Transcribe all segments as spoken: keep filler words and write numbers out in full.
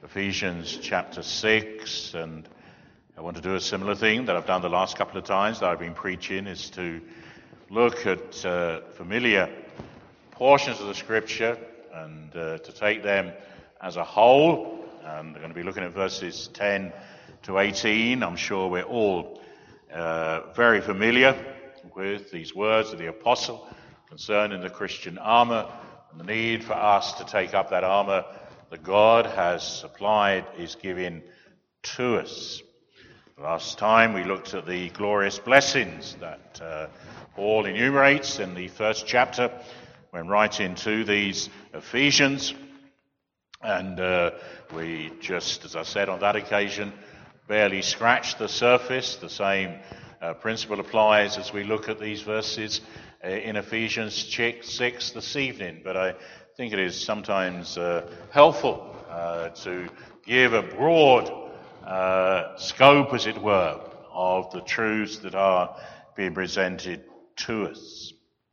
Ephesians chapter six, and I want to do a similar thing that I've done the last couple of times that I've been preaching, is to look at uh, familiar portions of the Scripture and uh, to take them as a whole. And we're going to be looking at verses ten to eighteen. I'm sure we're all uh, very familiar with these words of the apostle concerning the Christian armor and the need for us to take up that armor that God has supplied, is given to us. Last time we looked at the glorious blessings that uh, Paul enumerates in the first chapter when writing to these Ephesians. And uh, we just, as I said on that occasion, barely scratched the surface. The same uh, principle applies as we look at these verses uh, in Ephesians six this evening. But I think it is sometimes uh, helpful uh, to give a broad uh, scope, as it were, of the truths that are being presented to us.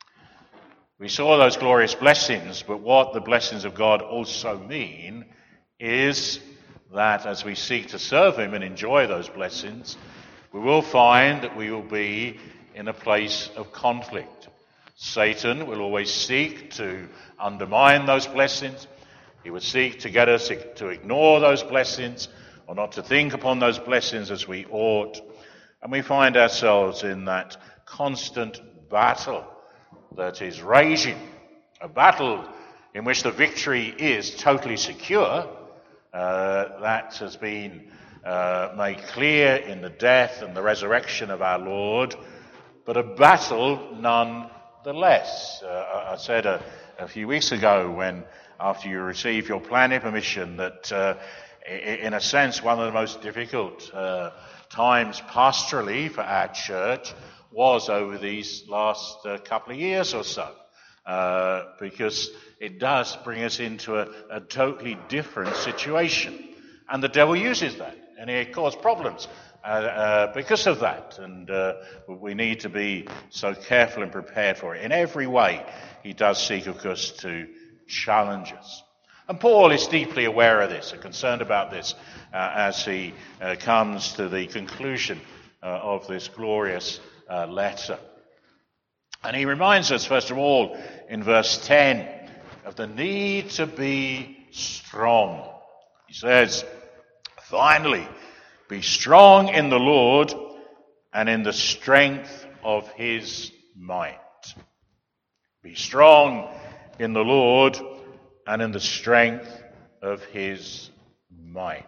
We saw those glorious blessings, but what the blessings of God also mean is that as we seek to serve Him and enjoy those blessings, we will find that we will be in a place of conflict. Satan will always seek to undermine those blessings. He would seek to get us to ignore those blessings or not to think upon those blessings as we ought. And we find ourselves in that constant battle that is raging, a battle in which the victory is totally secure. Uh, that has been uh, made clear in the death and the resurrection of our Lord, but a battle nonetheless. Uh, I said a, a few weeks ago, when after you receive your planning permission, that uh, in a sense one of the most difficult uh, times pastorally for our church was over these last uh, couple of years or so, uh, because it does bring us into a, a totally different situation. And the devil uses that, and he causes problems uh, uh, because of that. And uh, we need to be so careful and prepared for it. In every way, he does seek, of course, to challenge us. And Paul is deeply aware of this and concerned about this uh, as he uh, comes to the conclusion uh, of this glorious uh, letter. And he reminds us, first of all, in verse ten, of the need to be strong. He says, finally, be strong in the Lord and in the strength of His might. Be strong in the Lord and in the strength of His might.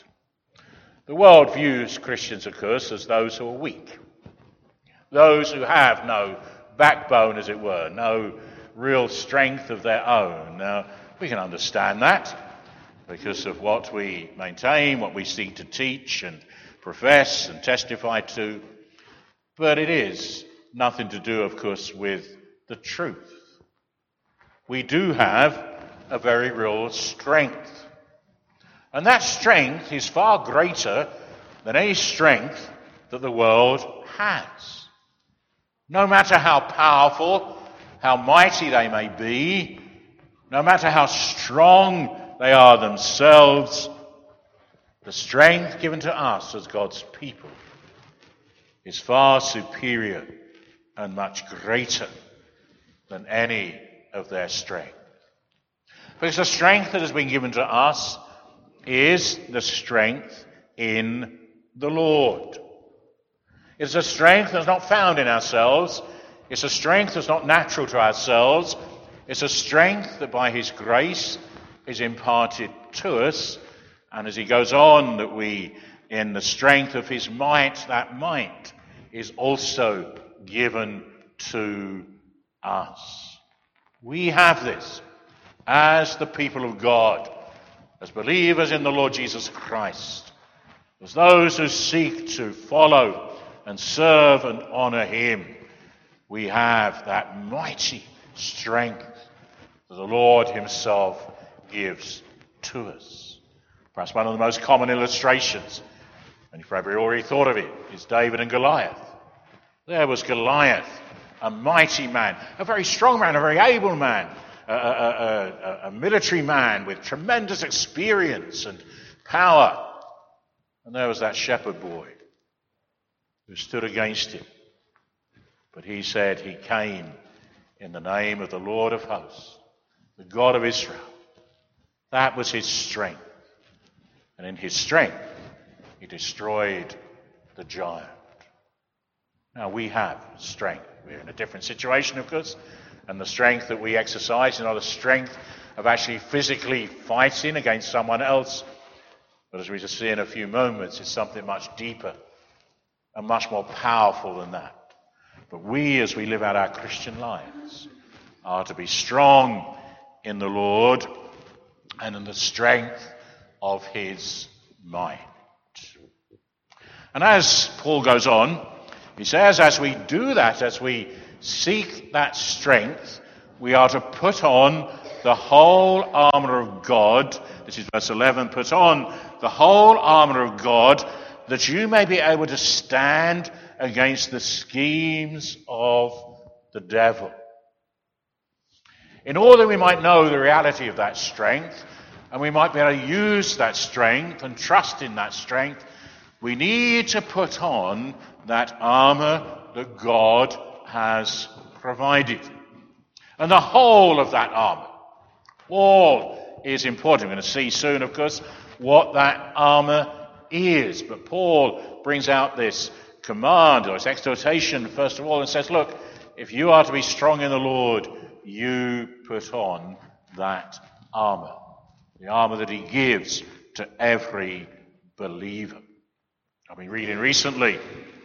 The world views Christians, of course, as those who are weak, those who have no backbone, as it were, no real strength of their own. Now, we can understand that because of what we maintain, what we seek to teach and profess and testify to, but it is nothing to do, of course, with the truth. We do have a very real strength. And that strength is far greater than any strength that the world has. No matter how powerful, how mighty they may be, no matter how strong they are themselves, the strength given to us as God's people is far superior and much greater than any of their strength. Because the strength that has been given to us is the strength in the Lord. It's a strength that's not found in ourselves. It's a strength that's not natural to ourselves. It's a strength that by His grace is imparted to us. And as he goes on, that we, in the strength of His might, that might is also given to us. We have this as the people of God, as believers in the Lord Jesus Christ, as those who seek to follow and serve and honor Him. We have that mighty strength that the Lord Himself gives to us. Perhaps one of the most common illustrations, and you've probably already thought of it, is David and Goliath. There was Goliath, a mighty man, a very strong man, a very able man, a, a, a, a, a military man with tremendous experience and power. And there was that shepherd boy who stood against him. But he said he came in the name of the Lord of hosts, the God of Israel. That was his strength. And in his strength, he destroyed the giant. Now we have strength. We're in a different situation, of course. And the strength that we exercise is not a strength of actually physically fighting against someone else. But as we just see in a few moments, it's something much deeper and much more powerful than that. But we, as we live out our Christian lives, are to be strong in the Lord and in the strength of his might. And as Paul goes on, he says, as we do that, as we seek that strength, we are to put on the whole armour of God. This is verse eleven. Put on the whole armour of God, that you may be able to stand against the schemes of the devil. In order we might know the reality of that strength, and we might be able to use that strength and trust in that strength, we need to put on that armour that God has provided. And the whole of that armour, all is important. We're going to see soon, of course, what that armour is. But Paul brings out this command, or this exhortation, first of all, and says, look, if you are to be strong in the Lord, you put on that armour. The armour that he gives to every believer. I've been reading recently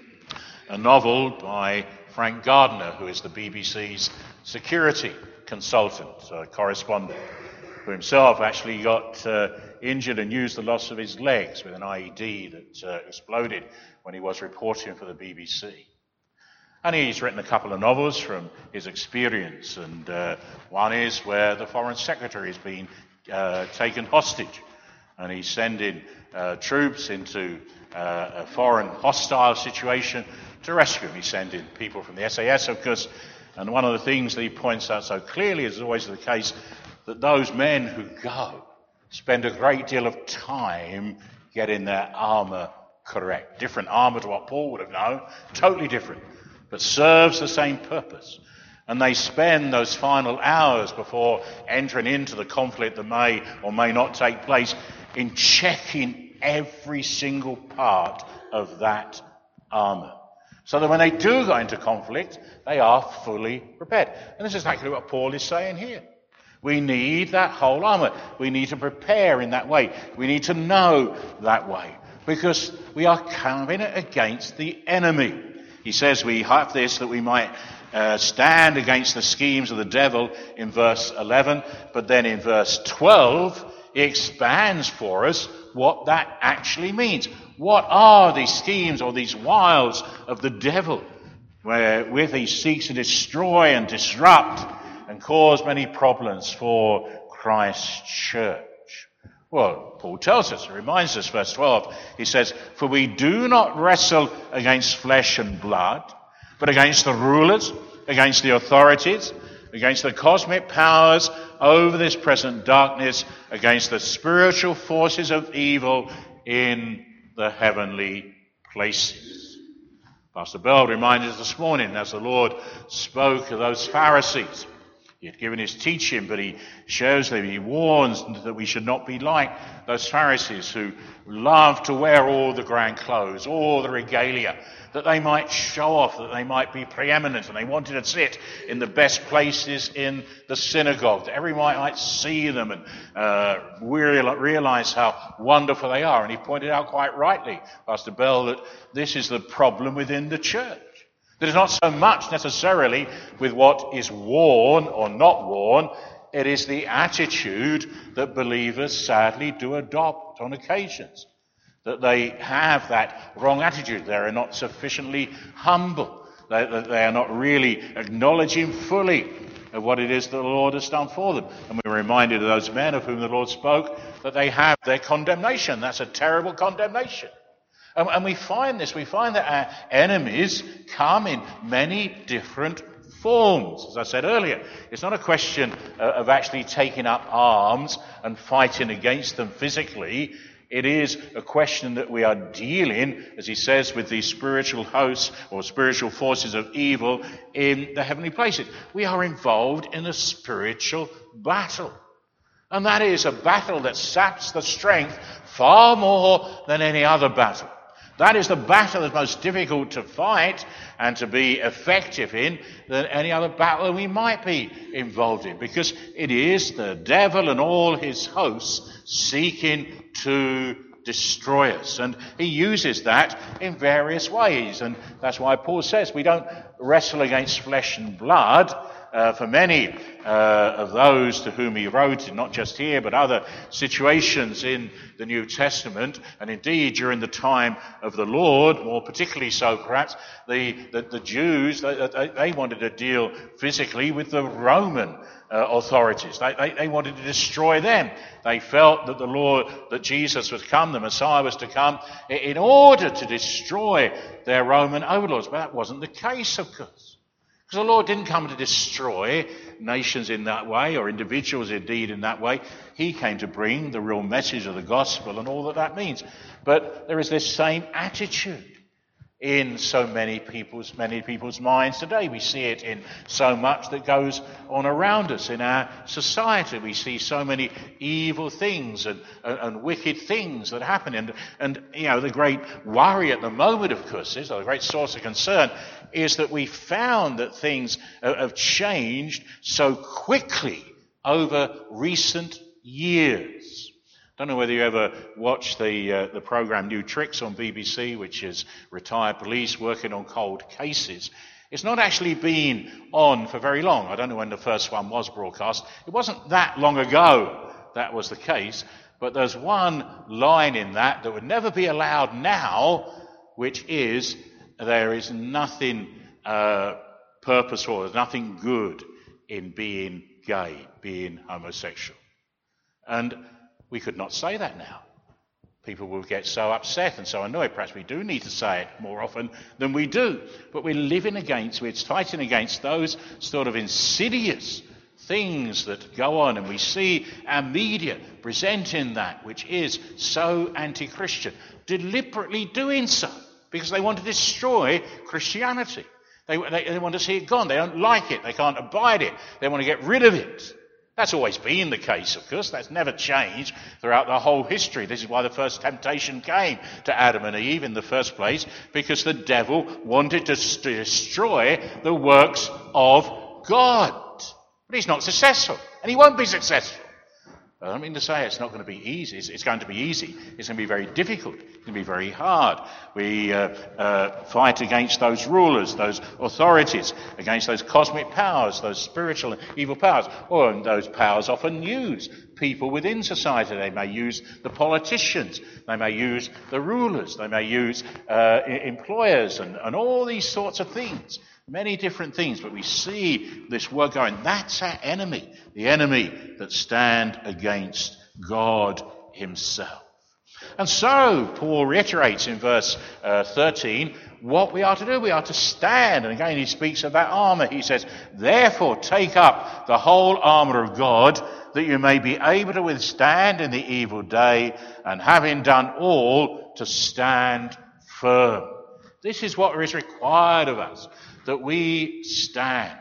a novel by Frank Gardner, who is the B B C's security consultant, uh, correspondent, who himself actually got uh, injured and used the loss of his legs with an I E D that uh, exploded when he was reporting for the B B C. And he's written a couple of novels from his experience, and uh, one is where the Foreign Secretary has been uh, taken hostage, and he's sending uh, troops into uh, a foreign hostile situation to rescue him. He's sending people from the S A S, of course, and one of the things that he points out so clearly, as is always the case, that those men who go spend a great deal of time getting their armour correct. Different armour to what Paul would have known, totally different, but serves the same purpose. And they spend those final hours before entering into the conflict that may or may not take place in checking every single part of that armour, so that when they do go into conflict, they are fully prepared. And this is exactly what Paul is saying here. We need that whole armour. We need to prepare in that way. We need to know that way, because we are coming against the enemy. He says we have this that we might uh, stand against the schemes of the devil in verse eleven, but then in verse twelve he expands for us what that actually means. What are these schemes or these wiles of the devil, wherewith he seeks to destroy and disrupt and cause many problems for Christ's church? Well, Paul tells us, he reminds us, verse twelve, he says, for we do not wrestle against flesh and blood, but against the rulers, against the authorities, against the cosmic powers over this present darkness, against the spiritual forces of evil in the heavenly places. Pastor Bell reminded us this morning, as the Lord spoke of those Pharisees. He had given his teaching, but he shows them, he warns that we should not be like those Pharisees who love to wear all the grand clothes, all the regalia, that they might show off, that they might be preeminent, and they wanted to sit in the best places in the synagogue, that everyone might see them and uh, realize how wonderful they are. And he pointed out quite rightly, Pastor Bell, that this is the problem within the church. That is not so much necessarily with what is worn or not worn, it is the attitude that believers sadly do adopt on occasions. That they have that wrong attitude. They are not sufficiently humble. They, they are not really acknowledging fully of what it is that the Lord has done for them. And we're reminded of those men of whom the Lord spoke, that they have their condemnation. That's a terrible condemnation. And, and we find this, we find that our enemies come in many different forms. As I said earlier, it's not a question uh, of actually taking up arms and fighting against them physically. It is a question that we are dealing, as he says, with these spiritual hosts or spiritual forces of evil in the heavenly places. We are involved in a spiritual battle. And that is a battle that saps the strength far more than any other battle. That is the battle that's most difficult to fight and to be effective in than any other battle that we might be involved in, because it is the devil and all his hosts seeking to destroy us. And he uses that in various ways. And that's why Paul says we don't wrestle against flesh and blood. Uh, for many uh, of those to whom he wrote, not just here, but other situations in the New Testament, and indeed during the time of the Lord, more particularly so perhaps, the, the, the Jews, they, they wanted to deal physically with the Roman uh, authorities. They, they, they wanted to destroy them. They felt that the Lord, that Jesus was come, the Messiah was to come, in order to destroy their Roman overlords. But that wasn't the case, of course. Because the Lord didn't come to destroy nations in that way, or individuals indeed in that way. He came to bring the real message of the gospel and all that that means. But there is this same attitude in so many people's many people's minds today. We see it in so much that goes on around us in our society. We see so many evil things and, and, and wicked things that happen. And, and, you know, the great worry at the moment, of course, is, or the great source of concern, is that we found that things have changed so quickly over recent years. I don't know whether you ever watched the uh, the program New Tricks on B B C, which is retired police working on cold cases. It's not actually been on for very long. I don't know when the first one was broadcast. It wasn't that long ago that was the case, but there's one line in that that would never be allowed now, which is, there is nothing uh, purposeful, there's nothing good in being gay, being homosexual. And we could not say that now. People will get so upset and so annoyed. Perhaps we do need to say it more often than we do. But we're living against, we're fighting against those sort of insidious things that go on. And we see our media presenting that, which is so anti-Christian, deliberately doing so because they want to destroy Christianity. They, they, they want to see it gone. They don't like it. They can't abide it. They want to get rid of it. That's always been the case, of course. That's never changed throughout the whole history. This is why the first temptation came to Adam and Eve in the first place, because the devil wanted to destroy the works of God. But he's not successful, and he won't be successful. I don't mean to say it's not going to be easy. It's, it's going to be easy. It's going to be very difficult. It's going to be very hard. We uh, uh, fight against those rulers, those authorities, against those cosmic powers, those spiritual and evil powers. Or and those powers often use people within society. They may use the politicians. They may use the rulers. They may use uh, employers and, and all these sorts of things. Many different things, but we see this work going. That's our enemy, the enemy that stand against God himself. And so, Paul reiterates in verse uh, thirteen what we are to do. We are to stand. And again, he speaks of that armour. He says, therefore, take up the whole armour of God, that you may be able to withstand in the evil day, and having done all, to stand firm. This is what is required of us, that we stand.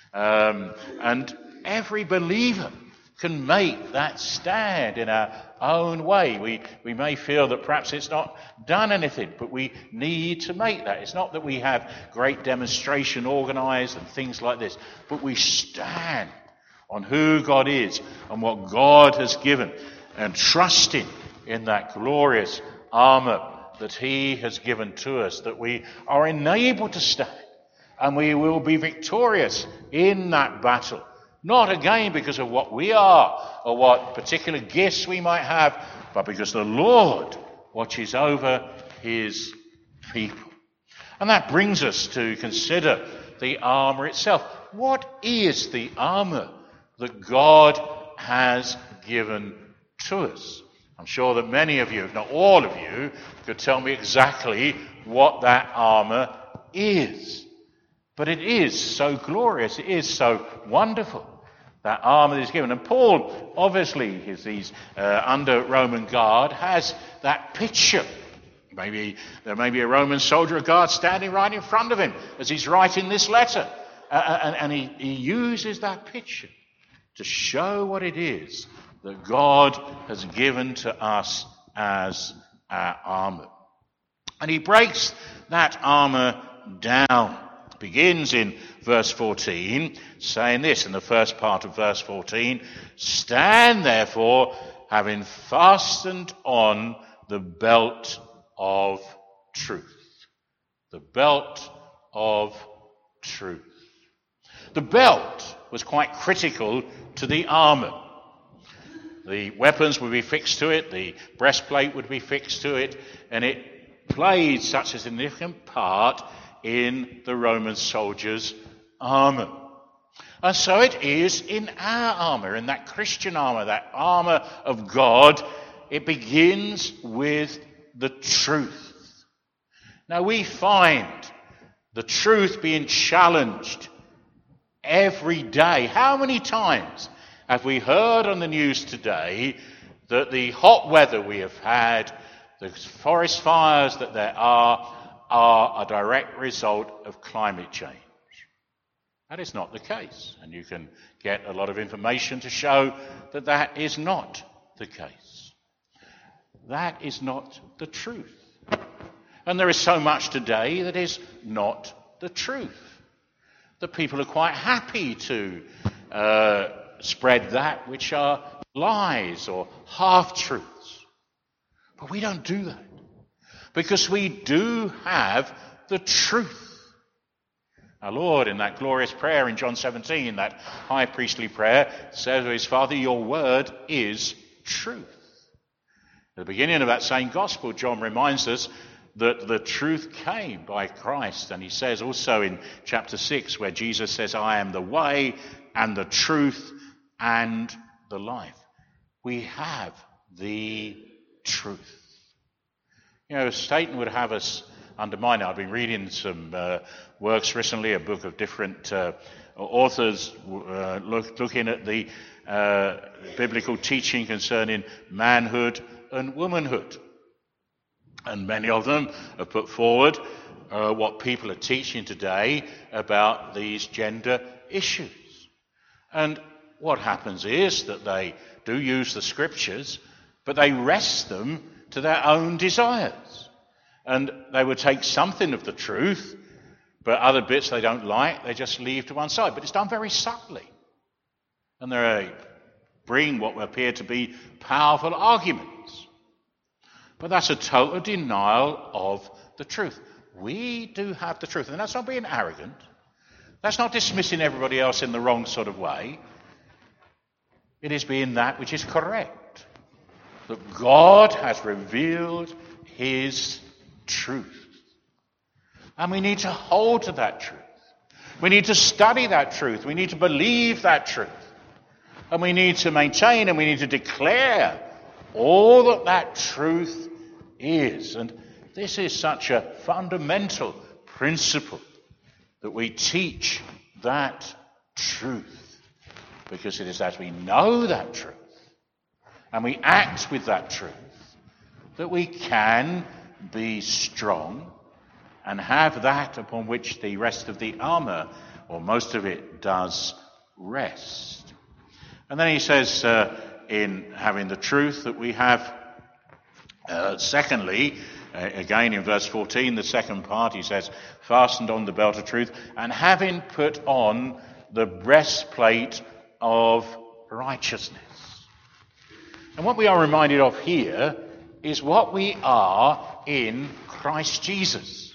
Um, and every believer can make that stand in our own way. We, we may feel that perhaps it's not done anything, but we need to make that. It's not that we have great demonstration organised and things like this, but we stand on who God is and what God has given, and trusting in that glorious armour that he has given to us, that we are enabled to stand, and we will be victorious in that battle. Not again because of what we are or what particular gifts we might have, but because the Lord watches over his people. And that brings us to consider the armour itself. What is the armour that God has given to us? I'm sure that many of you, if not all of you, could tell me exactly what that armour is. But it is so glorious, it is so wonderful, that armour that is given. And Paul, obviously, as he's uh, under Roman guard, has that picture. Maybe there may be a Roman soldier or guard standing right in front of him as he's writing this letter. Uh, and and he, he uses that picture to show what it is that God has given to us as our armour. And he breaks that armour down. Begins in verse fourteen, saying this in the first part of verse fourteen, "Stand therefore, having fastened on the belt of truth." The belt of truth. The belt was quite critical to the armour. The weapons would be fixed to it, the breastplate would be fixed to it, and it played such a significant part in the Roman soldier's armour. And so it is in our armour, in that Christian armour, that armour of God. It begins with the truth. Now we find the truth being challenged every day. How many times have we heard on the news today that the hot weather we have had, the forest fires that there are, are a direct result of climate change? That is not the case. And you can get a lot of information to show that that is not the case. That is not the truth. And there is so much today that is not the truth. The people are quite happy to uh, spread that which are lies or half-truths. But we don't do that, because we do have the truth. Our Lord, in that glorious prayer in John seventeen, that high priestly prayer, says to his Father, "Your word is truth." At the beginning of that same gospel, John reminds us that the truth came by Christ. And he says also in chapter six, where Jesus says, "I am the way and the truth and the life." We have the truth. You know, Satan would have us undermine it. I've been reading some uh, works recently, a book of different uh, authors uh, look, looking at the uh, biblical teaching concerning manhood and womanhood. And many of them have put forward uh, what people are teaching today about these gender issues. And what happens is that they do use the scriptures, but they wrest them to their own desires. And they would take something of the truth, but other bits they don't like, they just leave to one side. But it's done very subtly. And they bring what appear to be powerful arguments. But that's a total denial of the truth. We do have the truth. And that's not being arrogant. That's not dismissing everybody else in the wrong sort of way. It is being that which is correct. That God has revealed his truth. And we need to hold to that truth. We need to study that truth. We need to believe that truth. And we need to maintain and we need to declare all that that truth is. And this is such a fundamental principle, that we teach that truth. Because it is as we know that truth and we act with that truth that we can be strong and have that upon which the rest of the armour, or most of it, does rest. And then he says, uh, in having the truth, that we have, uh, secondly, uh, again in verse fourteen, the second part, he says, fastened on the belt of truth, and having put on the breastplate of righteousness. And what we are reminded of here is what we are in Christ Jesus.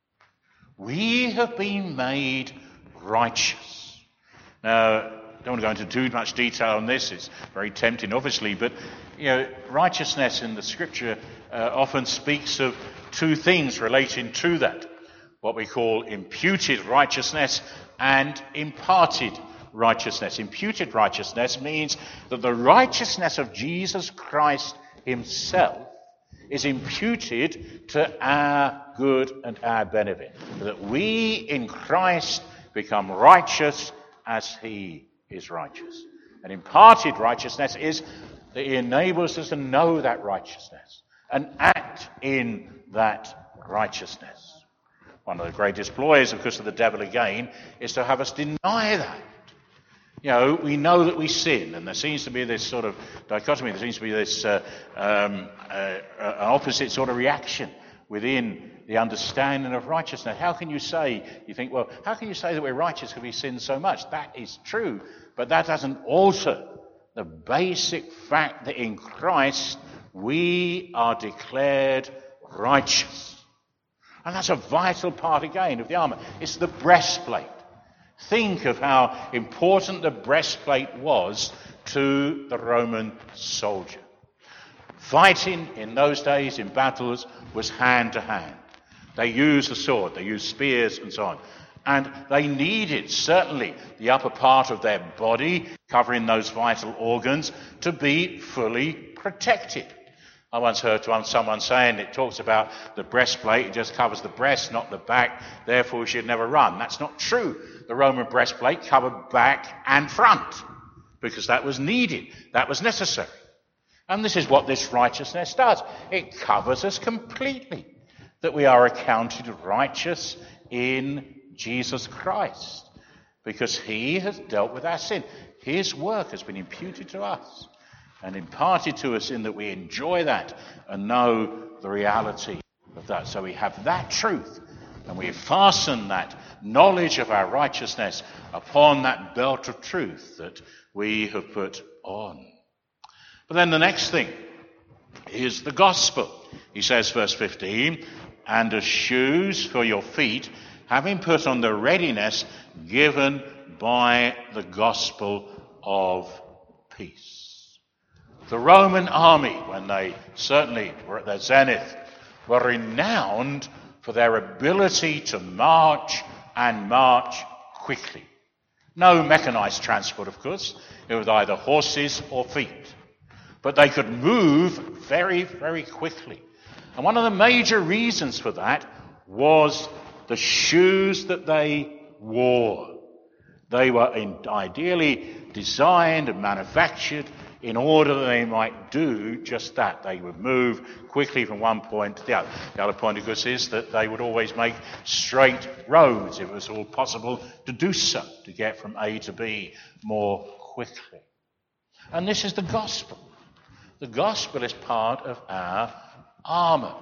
We have been made righteous. Now, I don't want to go into too much detail on this. It's very tempting, obviously, but you know, righteousness in the Scripture uh, often speaks of two things relating to that: what we call imputed righteousness and imparted righteousness. Imputed righteousness means that the righteousness of Jesus Christ himself is imputed to our good and our benefit, that we in Christ become righteous as he is righteous. And imparted righteousness is that he enables us to know that righteousness and act in that righteousness. One of the greatest ploys, of course, of the devil again, is to have us deny that. You know, we know that we sin, and there seems to be this sort of dichotomy, there seems to be this uh, um, uh, an opposite sort of reaction within the understanding of righteousness. How can you say, you think, well, how can you say that we're righteous because we sin so much? That is true, but that doesn't alter the basic fact that in Christ we are declared righteous. And that's a vital part, again, of the armour. It's the breastplate. Think of how important the breastplate was to the Roman soldier. Fighting in those days in battles was hand to hand. They used the sword, they used spears and so on. And they needed, certainly, the upper part of their body, covering those vital organs, to be fully protected. I once heard someone saying it talks about the breastplate, it just covers the breast, not the back, therefore we should never run. That's not true. The Roman breastplate covered back and front, because that was needed, that was necessary. And this is what this righteousness does. It covers us completely, that we are accounted righteous in Jesus Christ, because he has dealt with our sin. His work has been imputed to us and imparted to us in that we enjoy that and know the reality of that. So we have that truth, and we fasten that knowledge of our righteousness upon that belt of truth that we have put on. But then the next thing is the gospel. He says, verse fifteen, and as shoes for your feet, having put on the readiness given by the gospel of peace. The Roman army, when they certainly were at their zenith, were renowned for their ability to march and march quickly. No mechanized transport, of course. It was either horses or feet. But they could move very, very quickly. And one of the major reasons for that was the shoes that they wore. They were in, ideally designed and manufactured in order that they might do just that. They would move quickly from one point to the other. The other point, of course, is that they would always make straight roads, if it was all possible to do so, to get from A to B more quickly. And this is the gospel. The gospel is part of our armour.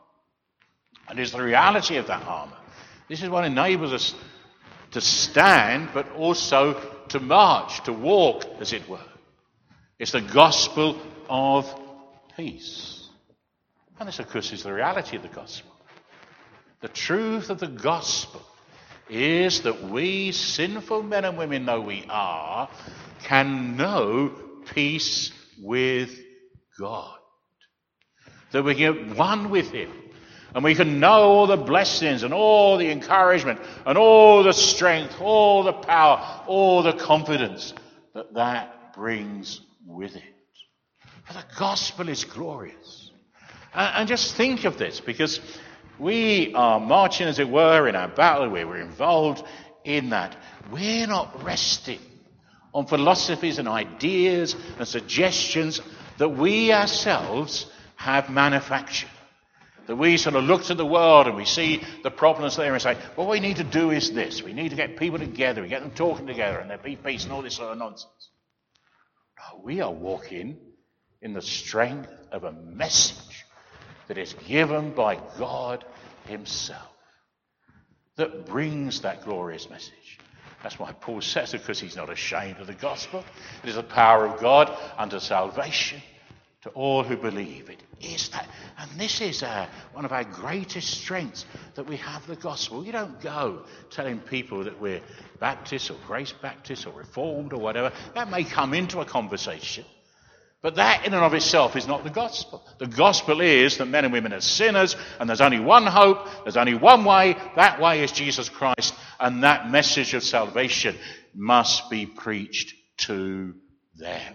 And is the reality of that armour. This is what enables us to stand, but also to march, to walk, as it were. It's the gospel of peace. And this, of course, is the reality of the gospel. The truth of the gospel is that we, sinful men and women, though we are, can know peace with God. That we get one with him. And we can know all the blessings and all the encouragement and all the strength, all the power, all the confidence that that brings with it. For the gospel is glorious. And, and just think of this, because we are marching, as it were, in our battle. We're involved in that. We're not resting on philosophies and ideas and suggestions that we ourselves have manufactured. That we sort of look to the world and we see the problems there and say, well, what we need to do is this. We need to get people together, we get them talking together, and there'll be peace and all this sort of nonsense. No, we are walking in the strength of a message that is given by God himself, that brings that glorious message. That's why Paul says, because he's not ashamed of the gospel. It is the power of God unto salvation to all who believe. It is that. And this is uh, one of our greatest strengths, that we have the gospel. You don't go telling people that we're Baptist or Grace Baptist or Reformed or whatever. That may come into a conversation. But that in and of itself is not the gospel. The gospel is that men and women are sinners, and there's only one hope, there's only one way. That way is Jesus Christ, and that message of salvation must be preached to them.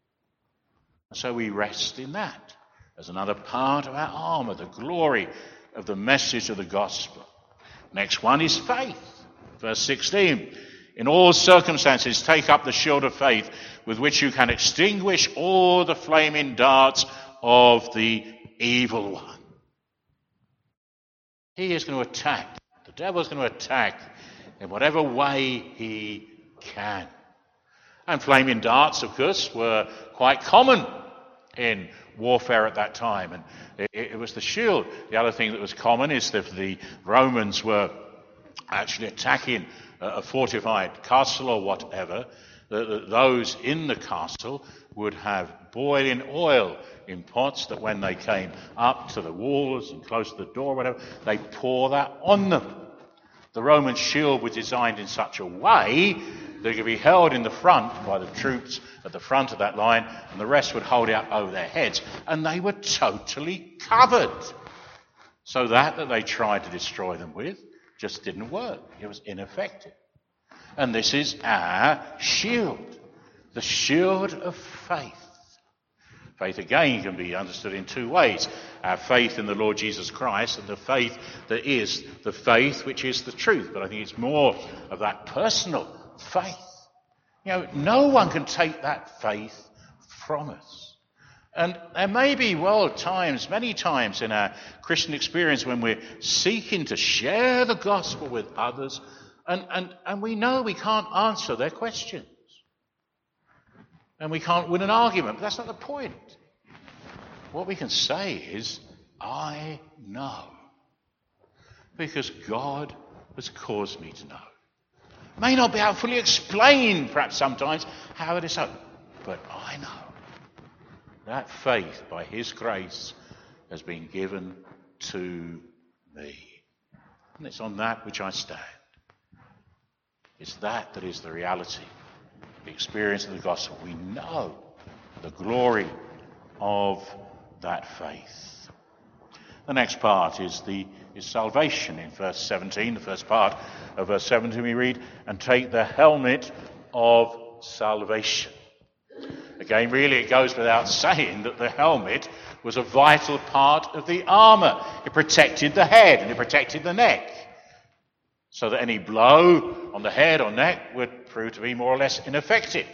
So we rest in that as another part of our armour, the glory of the message of the gospel. Next one is faith. Verse sixteen. In all circumstances, take up the shield of faith with which you can extinguish all the flaming darts of the evil one. He is going to attack. The devil is going to attack in whatever way he can. And flaming darts, of course, were quite common in warfare at that time. And it, it was the shield. The other thing that was common is that the Romans were actually attacking a fortified castle or whatever, that those in the castle would have boiling oil in pots that when they came up to the walls and close to the door or whatever, they pour that on them. The Roman shield was designed in such a way that it could be held in the front by the troops at the front of that line, and the rest would hold it up over their heads, and they were totally covered. So that that they tried to destroy them with just didn't work. It was ineffective. And this is our shield, the shield of faith. Faith, again, can be understood in two ways. Our faith in the Lord Jesus Christ and the faith that is the faith which is the truth. But I think it's more of that personal faith. You know, no one can take that faith from us. And there may be, well, times, many times in our Christian experience when we're seeking to share the gospel with others, and, and, and we know we can't answer their questions. And we can't win an argument, but that's not the point. What we can say is, I know. Because God has caused me to know. May not be able to fully explain, perhaps sometimes, how it is so, but I know. That faith, by his grace, has been given to me. And it's on that which I stand. It's that that is the reality, the experience of the gospel. We know the glory of that faith. The next part is the is salvation. In verse seventeen, the first part of verse seventeen, we read, and take the helmet of salvation. Again, really it goes without saying that the helmet was a vital part of the armour. It protected the head and it protected the neck, so that any blow on the head or neck would prove to be more or less ineffective.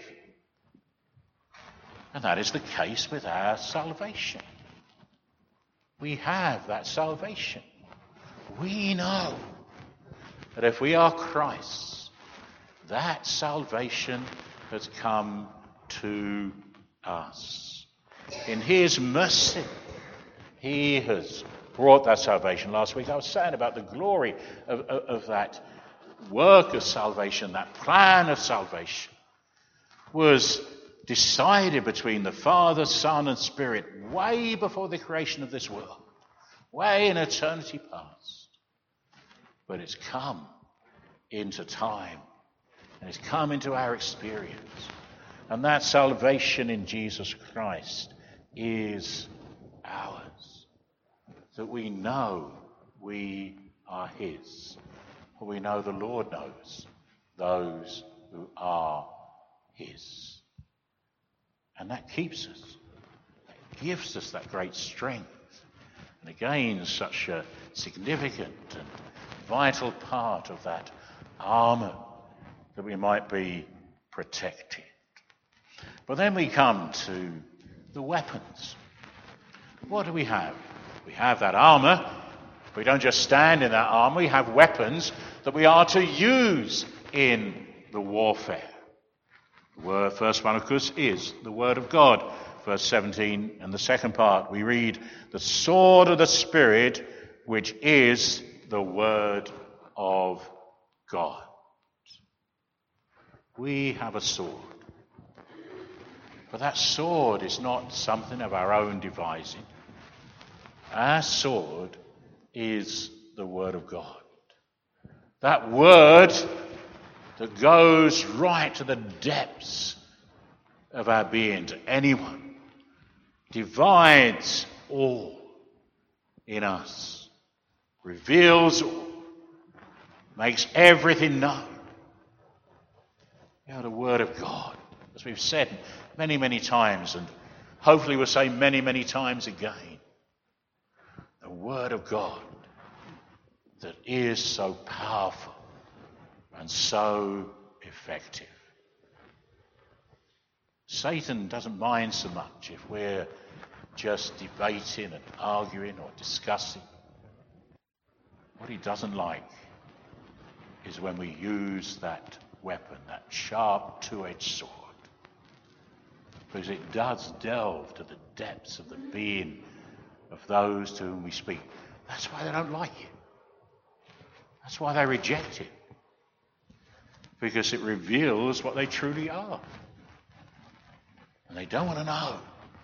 And that is the case with our salvation. We have that salvation. We know that if we are Christ's, that salvation has come to us. In his mercy, he has brought that salvation. Last week I was saying about the glory of, of, of that work of salvation, that plan of salvation was decided between the Father, Son and Spirit way before the creation of this world, way in eternity past. But it's come into time and it's come into our experience. And that salvation in Jesus Christ is ours. That we know we are his. For we know the Lord knows those who are his. And that keeps us. It gives us that great strength. And again, such a significant and vital part of that armour that we might be protected. But then we come to the weapons. What do we have? We have that armour. We don't just stand in that armour. We have weapons that we are to use in the warfare. The word, first one, of course, is the Word of God. Verse seventeen and the second part, we read, the sword of the Spirit, which is the Word of God. We have a sword. But that sword is not something of our own devising. Our sword is the Word of God. That Word that goes right to the depths of our being, to anyone, divides all in us, reveals all, makes everything known. You know, the Word of God, as we've said many, many times, and hopefully we'll say many, many times again, the Word of God that is so powerful and so effective. Satan doesn't mind so much if we're just debating and arguing or discussing. What he doesn't like is when we use that weapon, that sharp two-edged sword, because it does delve to the depths of the being of those to whom we speak. That's why they don't like it. That's why they reject it. Because it reveals what they truly are. And they don't want to know.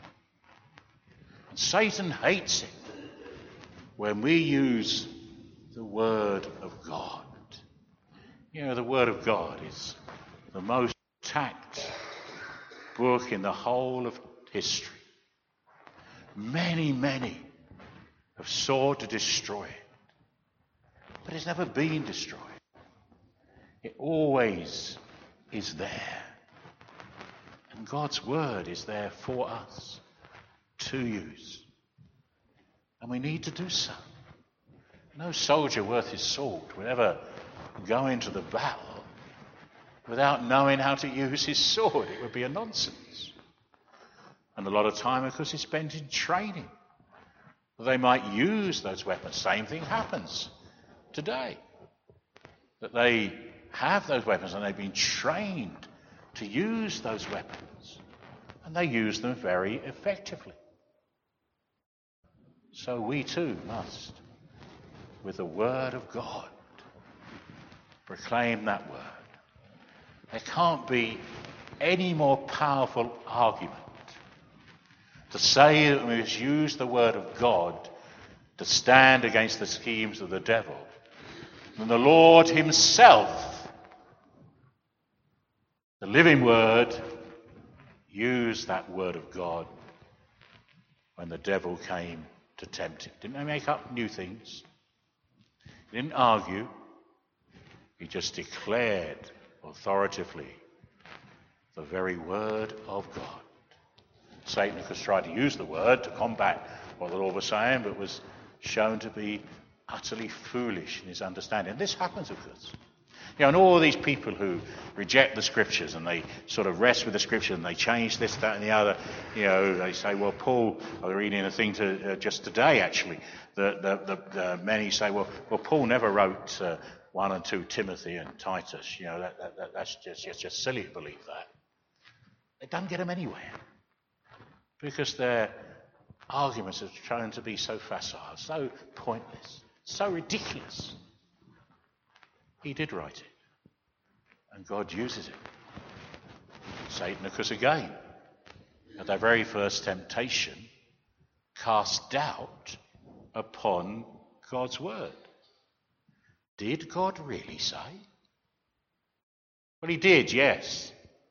And Satan hates it when we use the Word of God. You know, the Word of God is the most attacked book in the whole of history. Many, many have sought to destroy it. But it's never been destroyed. It always is there. And God's Word is there for us to use. And we need to do so. No soldier worth his salt would ever go into the battle without knowing how to use his sword. It would be a nonsense. And a lot of time, of course, is spent in training. They might use those weapons. Same thing happens today. That they have those weapons and they've been trained to use those weapons. And they use them very effectively. So we too must, with the Word of God, proclaim that Word. There can't be any more powerful argument to say that we must use the Word of God to stand against the schemes of the devil than the Lord himself, the living Word, used that Word of God when the devil came to tempt him. Didn't he make up new things? He didn't argue. He just declared authoritatively the very Word of God. Satan, of course, tried to use the Word to combat what the Lord was saying, but was shown to be utterly foolish in his understanding. And this happens, of course. You know, and all these people who reject the Scriptures and they sort of rest with the Scriptures and they change this, that and the other, you know, they say, well, Paul, I was reading a thing to, uh, just today, actually, that the, the, the many say, well, well, Paul never wrote uh, one and two Timothy and Titus. You know, that, that, that, that's just, it's just silly to believe that. It doesn't get them anywhere. Because their arguments have shown to be so facile, so pointless, so ridiculous. He did write it. And God uses it. Satan, of course, again, at their very first temptation, cast doubt upon God's Word. Did God really say? Well, he did, yes.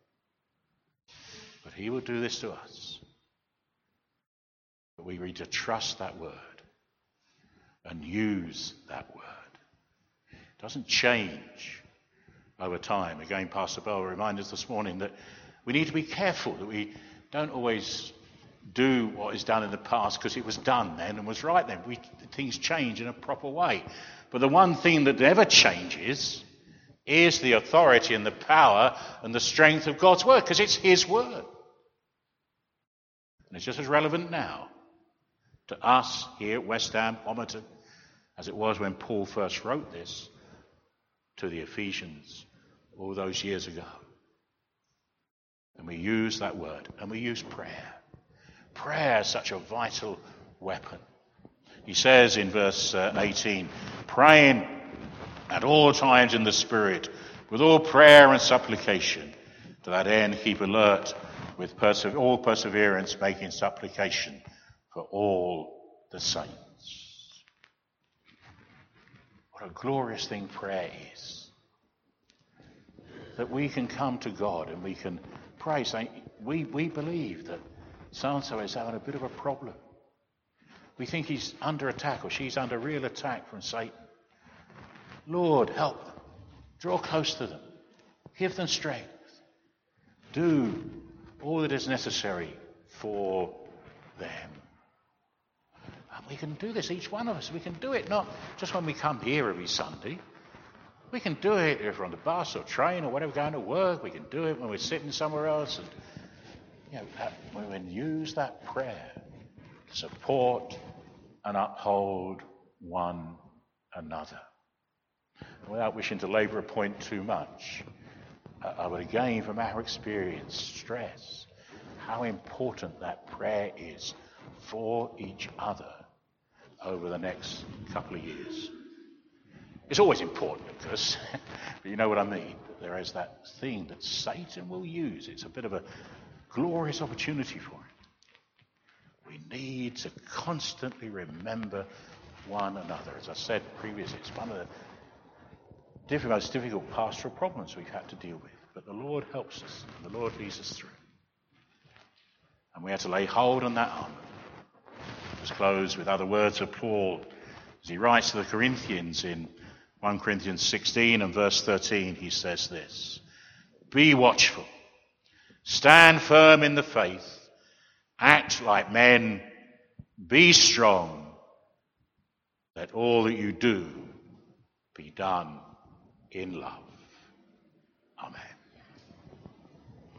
But he will do this to us. But we need to trust that Word and use that Word. It doesn't change over time. Again, Pastor Bell reminded us this morning that we need to be careful that we don't always do what is done in the past because it was done then and was right then. We, things change in a proper way. But the one thing that never changes is the authority and the power and the strength of God's Word, because it's His Word. And it's just as relevant now to us here at West Ham, Homerton, as it was when Paul first wrote this to the Ephesians all those years ago. And we use that Word, and we use prayer. Prayer is such a vital weapon. He says in verse uh, eighteen, praying at all times in the Spirit, with all prayer and supplication. To that end, keep alert with perse- all perseverance, making supplication for all the saints. What a glorious thing prayer is. That we can come to God and we can pray, saying, we, we believe that so-and-so is having a bit of a problem. We think he's under attack or she's under real attack from Satan. Lord, help them. Draw close to them. Give them strength. Do all that is necessary for them. And we can do this, each one of us. We can do it not just when we come here every Sunday. We can do it if we're on the bus or train or whatever, going to work. We can do it when we're sitting somewhere else. And, you know, we can use that prayer support and uphold one another. Without wishing to labour a point too much, I would again, from our experience, stress how important that prayer is for each other over the next couple of years. It's always important, of course, but you know what I mean. There is that thing that Satan will use. It's a bit of a glorious opportunity for him. We need to constantly remember one another. As I said previously, it's one of the diff- most difficult pastoral problems we've had to deal with. But the Lord helps us, and the Lord leads us through. And we have to lay hold on that armour. Let's close with other words of Paul as he writes to the Corinthians in First Corinthians sixteen and verse thirteen. He says this: "Be watchful, stand firm in the faith, act like men, be strong. Let all that you do be done in love."